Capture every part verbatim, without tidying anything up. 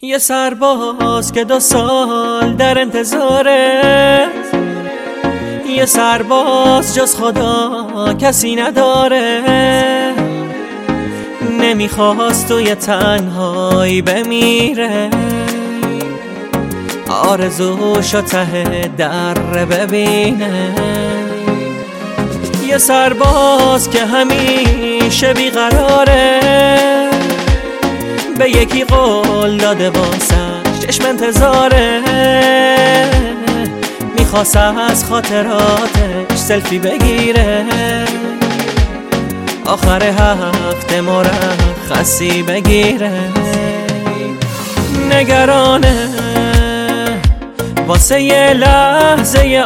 یه سرباز که دو سال در انتظاره، یه سرباز جز خدا کسی نداره. نمیخواست توی تنهایی بمیره، آرزوشو ته در ببینه. یه سرباز که همیشه بیقراره، به یکی قول داده واسش چشم انتظاره. میخواست از خاطراتش سلفی بگیره، آخر هفته مرخصی بگیره. نگرانه واسه یه لحظه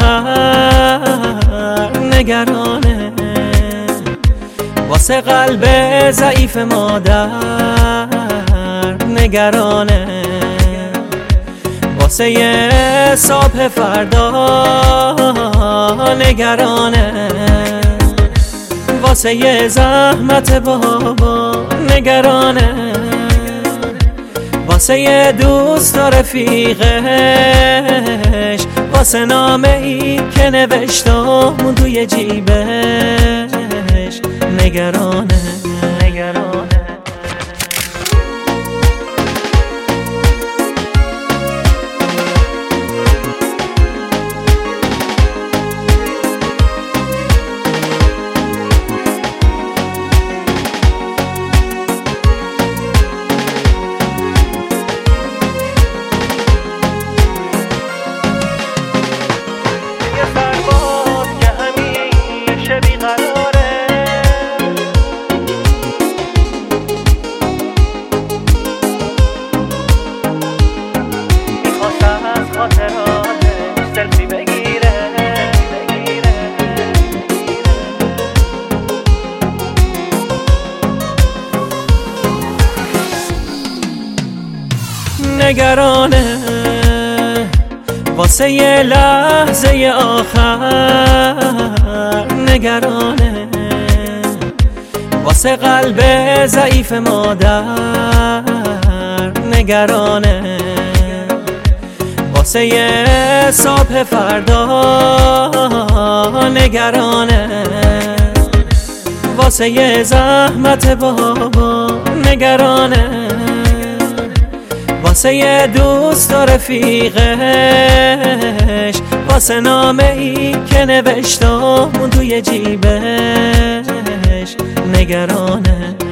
آخر، نگرانه واسه قلب ضعیف مادر، نگرانه واسه یه صبح فردا، نگرانه واسه یه زحمت بابا، نگرانه واسه یه دوست و رفیقش، واسه نامه ای که نوشتم توی جیبش، نگرانه نگرانه سلفی بگیره. نگرانه واسه یه لحظه آخر، نگرانه واسه قلب ضعیف مادر، نگرانه واسه یه صبح فردا، نگرانه واسه یه زحمت بابا، نگرانه واسه یه دوست و رفیقش، واسه نامه ای که نوشتم توی جیبش، نگرانه